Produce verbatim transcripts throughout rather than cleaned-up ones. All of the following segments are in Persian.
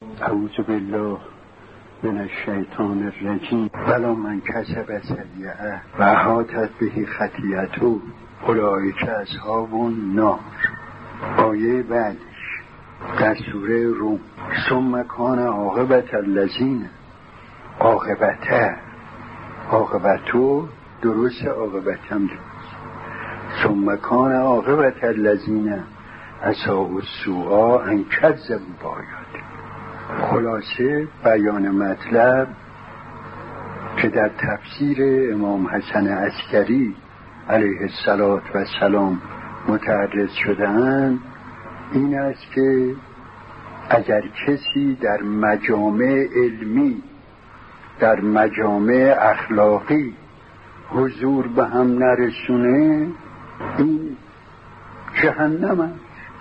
اعوذ بالله من الشیطان الرجیم. بلا من کسب سیئه و احاطت به خطیئته اولئک اصحاب النار. آیه بعدش در سوره روم. ثم کان عاقبت الذین عاقبته عاقبتو درست عاقبتم درست. ثم کان عاقبت الذین اساءوا السوء ان کذبوا بآیاتنا. خلاصه بیان مطلب که در تفسیر امام حسن عسکری علیه السلام متعرض شده‌اند این است که اگر کسی در مجامع علمی، در مجامع اخلاقی حضور به هم نرسونه، این جهنم است.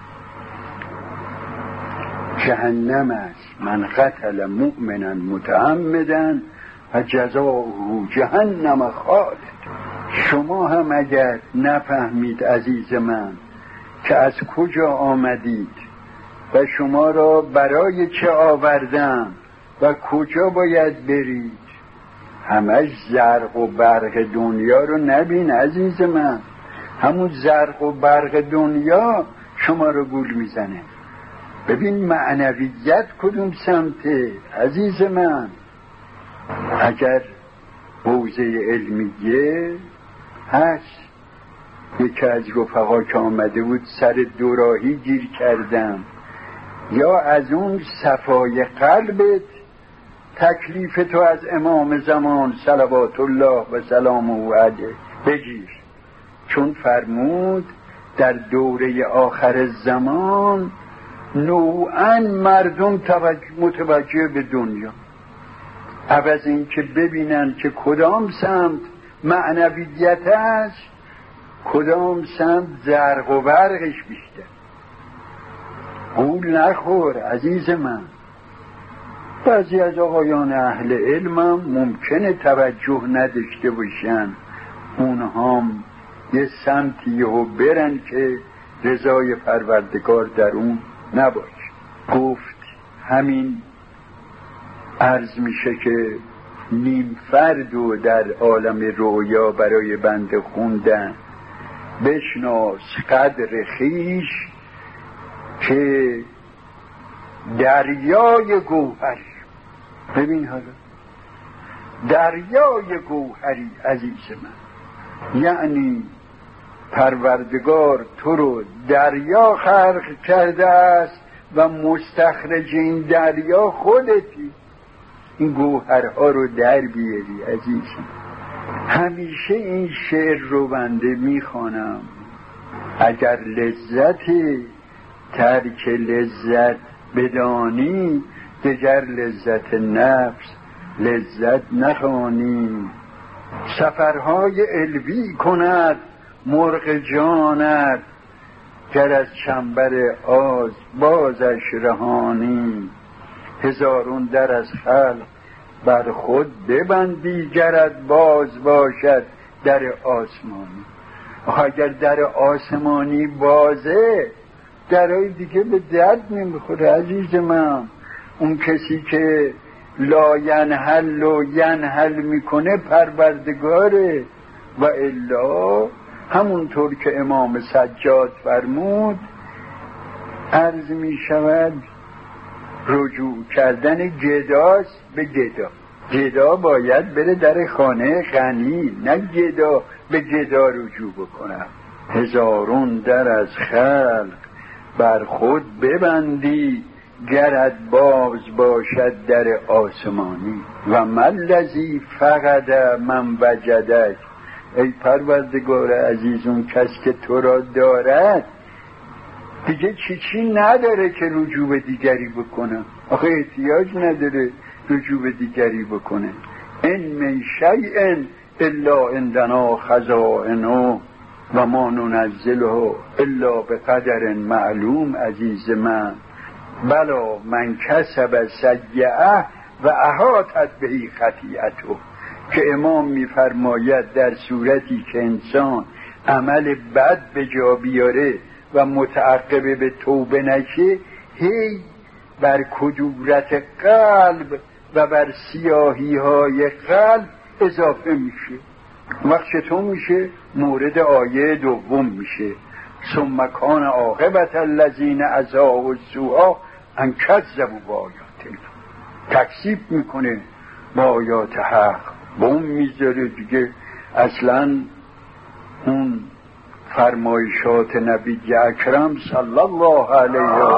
جهنم است. من قتل مؤمنا متعمدا فجزاؤه جهنم خالد. شما هم اگر نفهمید عزیز من که از کجا آمدید و شما را برای چه آوردم و کجا باید برید، همش زرق و برق دنیا رو نبین عزیز من. همون زرق و برق دنیا شما رو گول میزنه. ببین معنویت کدوم سمته عزیز من. اگر حوزه علمیه هست، یکی از رفقا که آمده بود سر دوراهی گیر کردم، یا از اون صفای قلبت تکلیف تو از امام زمان صلوات الله و سلامه علیه بگیر، چون فرمود در دوره آخر زمان نوعاً مردم متوجه به دنیا، عوض این که ببینن که کدام سمت معنویت است، کدام سمت زرق و برقش بیشتر. قول نخور عزیز من. بعضی از آقایان اهل علمم ممکنه توجه نداشته باشن، اونهام یه سمتی رو برن که رضای پروردگار در اون نباشه. گفت همین عرض میشه که نیم فردو در عالم رویا برای بنده خوندن. بشناس قدر خیش که دریای گوهری. ببین حالا دریای گوهری عزیز من، یعنی پروردگار تو رو دریا خلق کرده است و مستخرج این دریا خودتی. این گوهرها رو در بیاری عزیزم. همیشه این شعر رو بنده میخوانم. اگر لذت ترک لذت بدانی، دگر لذت نفس لذت نخوانی. سفرهای علوی کند مرغ جانت، گر از چنبر آز بازش رهانی. هزارون در از خلق بر خود ببندی، گرت باز باشد در آسمانی. اگر در آسمانی بازه، درهای دیگه به درد نمیخوره عزیز من. اون کسی که لا ینحل و ینحل میکنه پروردگاره، و الا همونطور که امام سجاد فرمود عرض میشود رجوع کردن گداست به گدا. گدا باید بره در خانه غنی، نه گدا به گدا رجوع بکنم. هزارون در از خلق بر خود ببندی، گرت باز باشد در آسمانی. و ملذی فقد من وجدک. ای پروردگار عزیز، اون کس که تو را دارد دیگه چی چی نداره که رجوع به دیگری بکنه. آخه احتیاج نداره رجوع به دیگری بکنه. ان من شیء الا عندنا خزائنه و ما ننزله الا بقدر معلوم. عزیز من، بلا من کسب سیئه و احاطت به خطیئته، که امام میفرماید در صورتی که انسان عمل بد به جا بیاره و متعقب به توبه نشه، هی بر کدورت قلب و بر سیاهی های قلب اضافه میشه. وقت چطور میشه؟ مورد آیه دوم میشه ثم کان عاقبت الذین اساءوا السوء ان کذبوا بآیاتنا. تکذیب میکنه با آیات حق، بوم میذاره دیگه. اصلا اون فرمایشات نبی اکرم صلی الله علیه و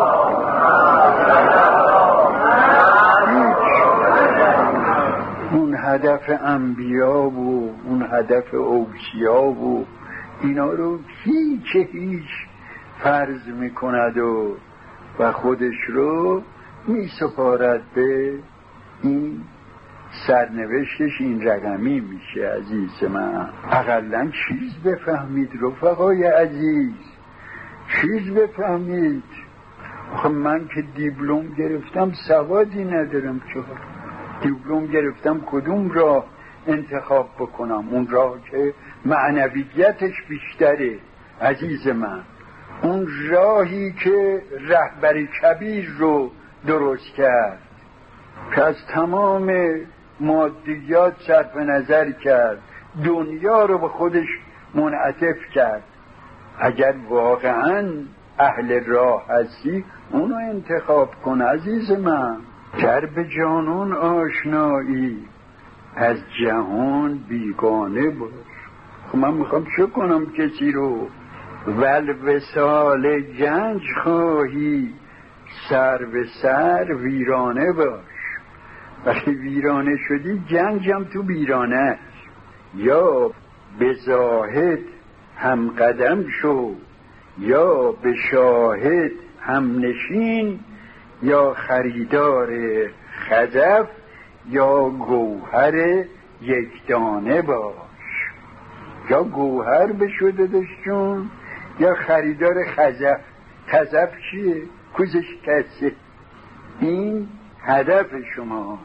اون هدف انبیا و اون هدف اوصیا و اینا رو هیچ هیچ فرض میکند و و خودش رو میسپارد به این سرنوشتش این رقمی میشه. عزیز من اقلن چیز بفهمید رفقای عزیز، چیز بفهمید. آخه من که دیپلم گرفتم سوادی ندارم، چرا دیپلم گرفتم کدوم راه انتخاب بکنم؟ اون راه که معنویتش بیشتره عزیز من، اون راهی که رهبر کبیر رو درست کرد که از تمام مادیات صرف نظر کرد، دنیا رو به خودش منعطف کرد. اگر واقعا اهل راه هستی اونو انتخاب کن عزیز من. گر به جانان آشنایی از جهان بیگانه باش. خب من میخوام چه کنم کسی رو؟ ول وصال گنج خواهی سر به سر ویرانه باش. وقتی ویرانه شدی جنگم تو ویرانه است. یا به زاهد هم قدم شو، یا به شاهد هم نشین، یا خریدار خزف، یا گوهر یک دانه باش. یا گوهر بشده داشتون یا خریدار خزف. خزف چیه؟ کوزش کسه. این هدف شماست.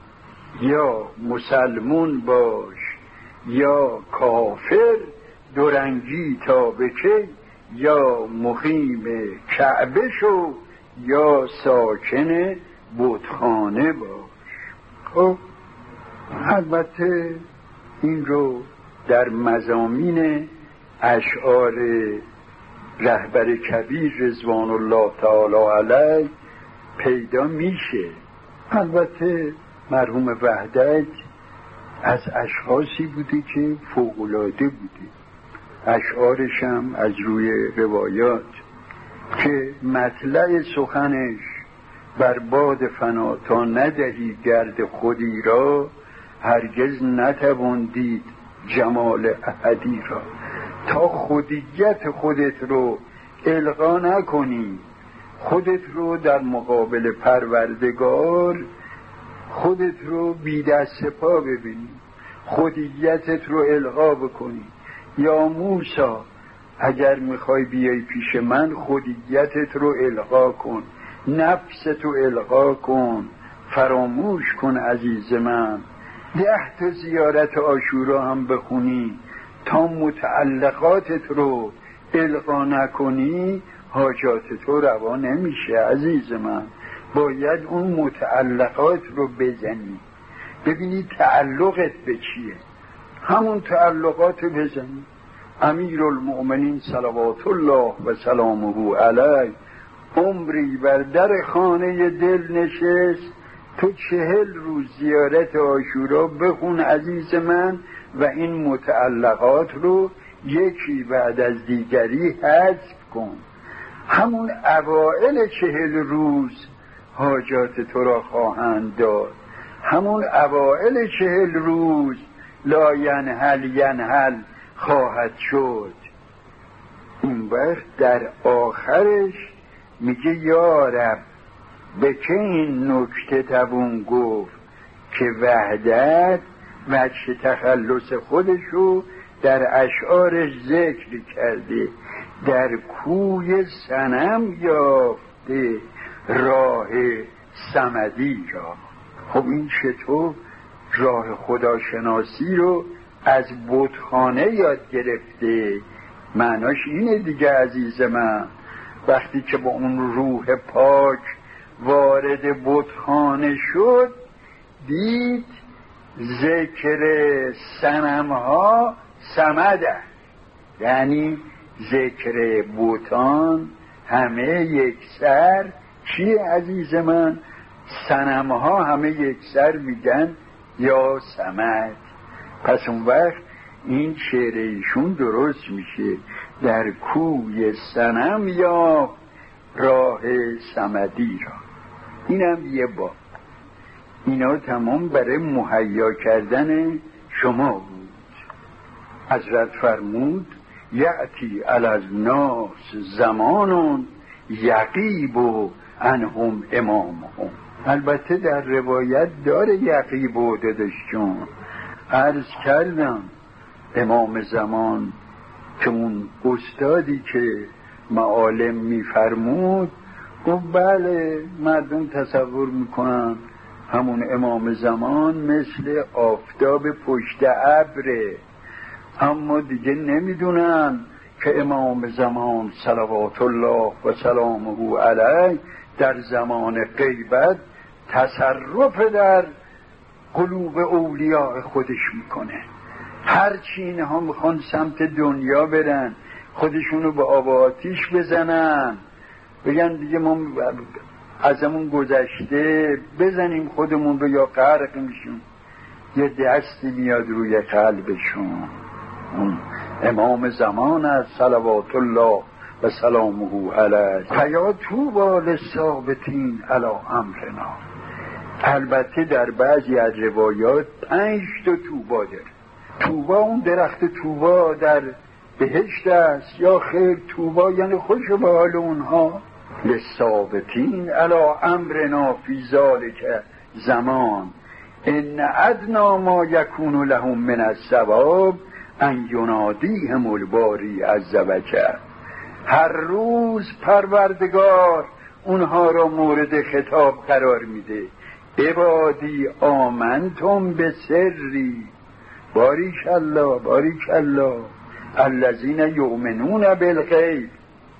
یا مسلمون باش یا کافر، دورنگی تا بکی، یا مقیم کعبه شو یا ساکن بتخانه باش. خب البته این رو در مضامین اشعار رهبر کبیر رضوان الله تعالی علیه پیدا میشه. البته مرحوم وحدت از اشخاصی بوده که فوق‌العاده بوده. اشعارش هم از روی روایات که مطلع سخنش بر باد فنا تا ندهی گرد خودی را، هرگز نتوان دید جمال احدی را. تا خودیت خودت رو القا نکنی، خودت رو در مقابل پروردگار خودت رو بی دست پا ببینی، خودیتت رو القا بکنی. یا موسی اگر میخوای بیای پیش من خودیتت رو القا کن، نفست رو القا کن، فراموش کن عزیز من. ده تا زیارت عاشورا هم بخونی تا متعلقاتت رو القا نکنی حاجات تو روا نمیشه عزیز من. باید اون متعلقات رو بزنی، ببینی تعلقت به چیه، همون تعلقات رو بزنی. امیر المؤمنین صلوات الله و سلامه علیه عمری بر در خانه دل نشست. تو چهل روز زیارت عاشورا بخون عزیز من و این متعلقات رو یکی بعد از دیگری حذف کن. همون اوائل چهل روز حاجات تو را خواهند داد. همون اوائل چهل روز لا ینحل ینحل خواهد شد. اون وقت در آخرش میگه یا رب به که این نکته توون گفت که وحدت وجه تخلص خودشو در اشعارش ذکر کرده. در کوی صنم یافته راه صمدی را. خب این چطور راه خداشناسی رو از بتخانه یاد گرفته؟ معناش اینه دیگه عزیز من. وقتی که با اون روح پاک وارد بتخانه شد دید ذکر صنمها صمده، یعنی ذکر بتان همه یک سر. چیه عزیز من؟ صنمها همه یک سر میگن یا صمد. پس اون وقت این شعر ایشون درست میشه، در کوی صنم یا راه صمدی را. اینم یه باب. اینا تمام برای مهیا کردن شما بود. حضرت فرمود یأتی علی الناس زمانون یغیب عنهم امامهم. البته در روایت داره یغیب و دادشون. عرض کردم امام زمان که اون استادی که معالم میفرمود گفت بله مردم تصور میکنن همون امام زمان مثل آفتاب پشت ابره، اما دیگه نمیدونن که امام زمان صلوات الله و سلامه علیه در زمان غیبت تصرف در قلوب اولیاء خودش میکنه. هرچی اینها میخوان سمت دنیا برن، خودشونو به آب آتیش بزنن، بگن دیگه ما ازمون گذشته، بزنیم خودمون رو یا غرق میشون، یه دستی میاد روی قلبشون. اون امام زمان از صلوات الله و سلامه علیه فیا طوبی للثابتین علی امرنا. البته در بعضی از روایات پنج تا طوبا داره. طوبا اون درخت طوبا در بهشت است، یا خیر طوبا یعنی خوش به حال اونها. للثابتین علی امرنا فی ذلک زمان ان ادنا ما یکون لهم من الثواب ان ینادیهم الباری عز وجل. هر روز پروردگار اونها را مورد خطاب قرار میده. عبادی آمنتم به سری، باریک الله باریک الله الذین یؤمنون بالغیب،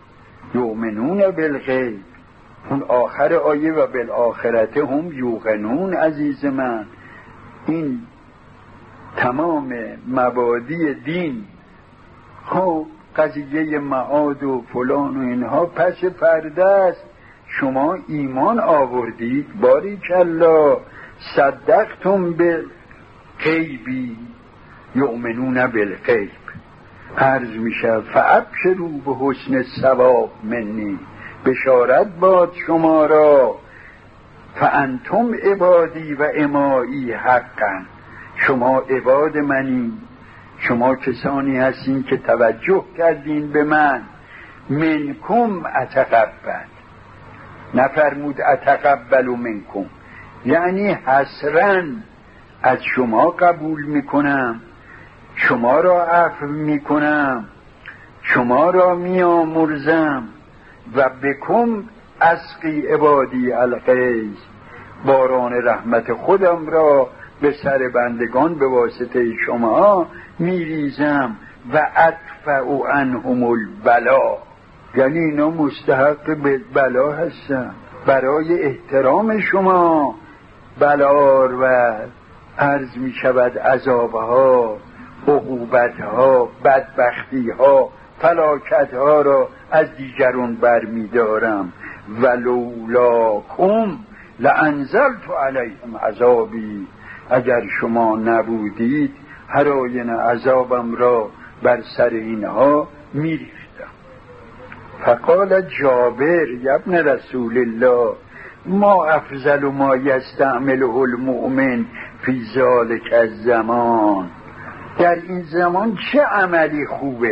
یؤمنون بالغیب. اون آخر آیه و بالآخرت هم یوقنون. عزیز من این تمام مبادی دین، خب قضیه معاد و فلان و اینها پس پرده است. شما ایمان آوردید، باریک الله، صدقتم بالغیبی یؤمنون بالغیب. عرض میشه فابشروا به حسن ثواب منی، بشارت باد شما را. فانتم عبادی و امایی حقا، شما عباد منی، شما کسانی هستین که توجه کردین به من. منکم اتقبل، نفرمود اتقبل منکم، یعنی حسراً از شما قبول میکنم، شما را عفو میکنم، شما را میامرزم. و بکم اسقی عبادی الغیث، باران رحمت خودم را به سر بندگان به واسطه شما میریزم. و ادفع عنهم البلا، یعنی اینا مستحق به بلا هستن، برای احترام شما بلار و عرض می شود عذابها، عقوبتها، بدبختیها، فلاکتها را از دیگران بر می دارم. ولولاکم لانزلت علیهم عذابی، اگر شما نبودید هر آینه عذابم را بر سر اینها می ریختم. فقال جابر ابن رسول الله ما افضل ما یستعمله المؤمن فی ذلک الزمان، در این زمان چه عملی خوبه؟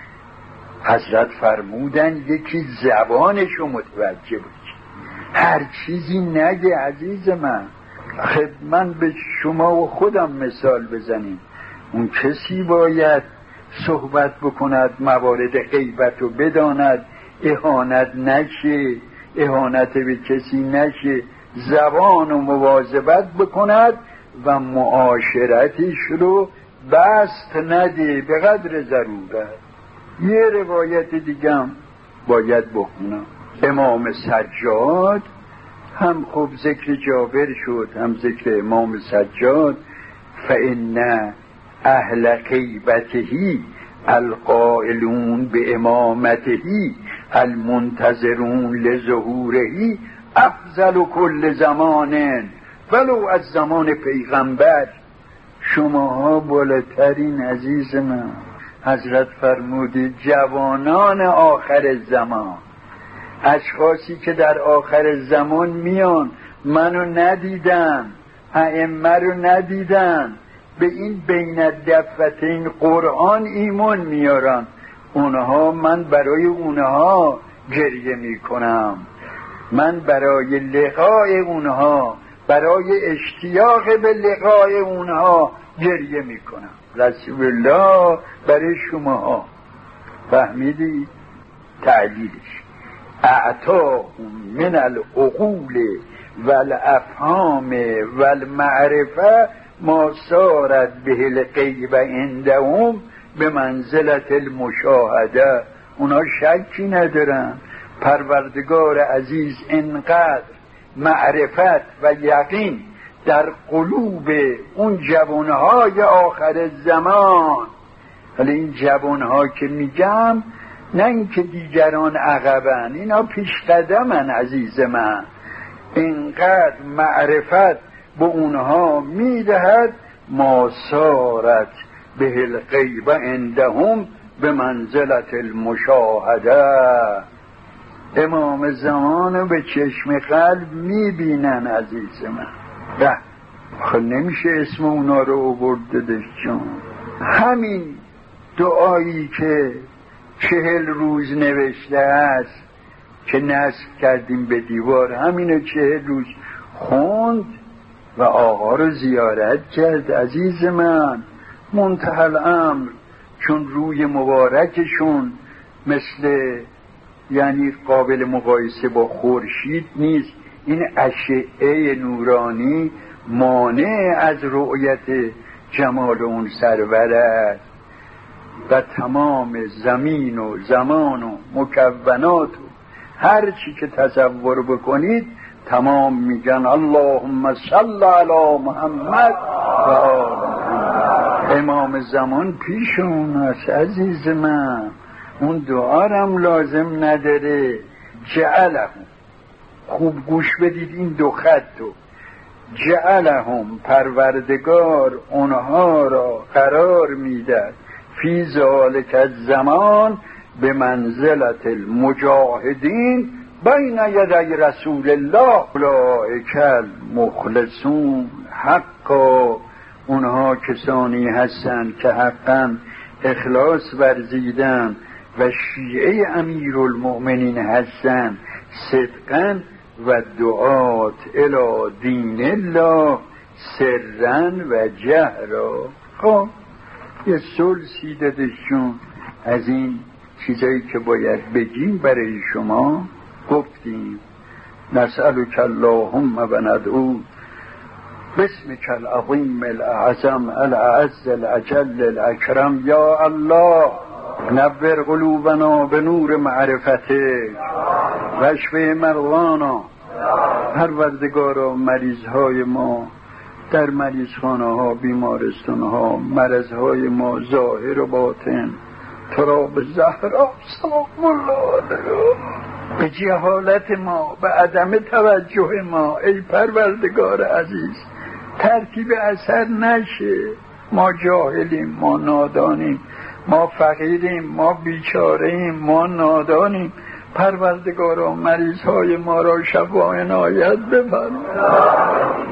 حضرت فرمودن یکی زبانشو متوجه بود، هر چیزی نگه. عزیز من خب من به شما و خودم مثال بزنیم، اون کسی باید صحبت بکند، موارد غیبت رو بداند، اهانت نشه، اهانت به کسی نشه، زبان و مواظبت بکند و معاشرتش رو بست نده به قدر ضرورت. یه روایت دیگم باید بخونم. امام سجاد هم خب ذکر جابر شد، هم ذکر امام سجاد. فإن اهل غیبتهی القائلون به امامتهی المنتظرون لظهورهی افضل کل زمان ولو از زمان پیغمبر. شماها بالاترین عزیز من. حضرت فرمودید جوانان آخر زمان، اشخاصی که در آخر زمان میان، منو ندیدن، ائمه رو ندیدن، به این بین الدفتین قرآن ایمان میارن، اونها من برای اونها گریه میکنم، من برای لقای اونها، برای اشتیاق به لقای اونها گریه میکنم. رسول الله برای شماها. فهمیدی؟ تعلیلش اعطاهم من العقول والافهام والمعرفه ما صارت به الغیب عندهم به منزلت المشاهده. اونا شکی ندارن پروردگار عزیز انقدر معرفت و یقین در قلوب اون جوانهای آخر زمان. ولی این جوانها که میگم نه اینکه دیگران عقبن، اینا پیش قدمن عزیز من. اینقدر معرفت به اونها میدهد ما صارت به الغیب عندهم به منزلت المشاهده. امام زمان به چشم قلب میبینن عزیز من. ده خب نمیشه اسم اونا رو آورد چون همین دعایی که چهل روز نوشته است که نصب کردیم به دیوار، همینو چهل روز خوند و آقا رو زیارت کرد عزیز من. منتهی الامر چون روی مبارکشون مثل یعنی قابل مقایسه با خورشید نیست، این اشعه نورانی مانع از رؤیت جمال اون سرور است و تمام زمین و زمان و مکونات و هر چی که تصور بکنید تمام میگن اللهم صل علی محمد و آل محمد. امام زمان پیش اون است عزیز من. اون دعارم لازم نداره. جعلهم، خوب گوش بدید این دو خطو، جعلهم پروردگار اونها را قرار میداد فی ذالک الزمان به منزلت المجاهدین بین یدی رسول الله اولئک المخلصون حقا. اونها کسانی هستند که حقا اخلاص ورزیدن و شیعه امیرالمؤمنین هستند صدقا و دعات الی دین الله سرن و جهرا. خب یه سلسی دادشون از این چیزایی که باید بگیم برای شما گفتیم. نسألک اللهم و ندعو باسمک العظیم الاعظم الاعز الاجل الاکرم یا الله نور قلوبنا به نور معرفتک و اشفی مرضانا. پروردگارا مریضهای ما در مریضخانه ها، بیمارستان ها، مرض های ما ظاهر و باطن تو را به زهرا سلام الله علیها، به جهالت ما، به عدم توجه ما ای پروردگار عزیز ترتیب اثر نشه. ما جاهلیم، ما نادانیم، ما فقیریم، ما بیچارهیم، ما نادانیم. پروردگارا مریض های ما را شفا عنایت بفرما.